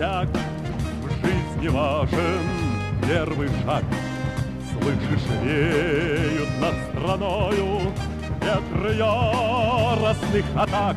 костяк, в жизни важен первый шаг. Слышишь, реют над страною ветры яростных атак.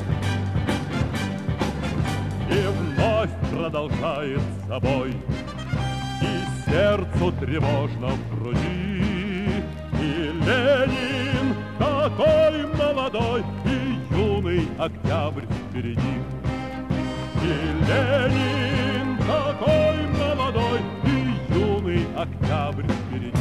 И вновь продолжает собой, и сердцу тревожно в груди. И Ленин такой молодой, и юный октябрь впереди. И Ленин такой молодой, и юный октябрь впереди.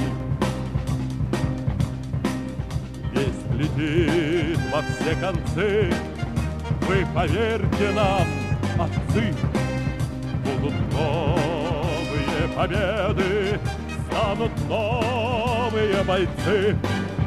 Весть летит во все концы, вы поверьте нам, отцы, будут новые победы, станут новые бойцы.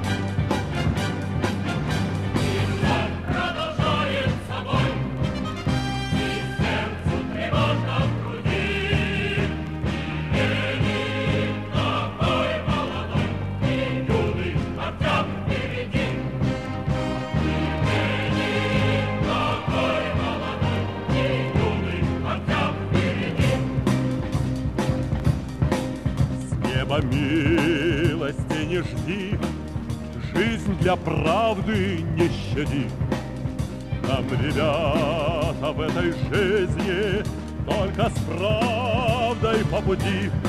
Милости не жди, жизнь для правды не щади. Нам, ребята, в этой жизни только с правдой по пути.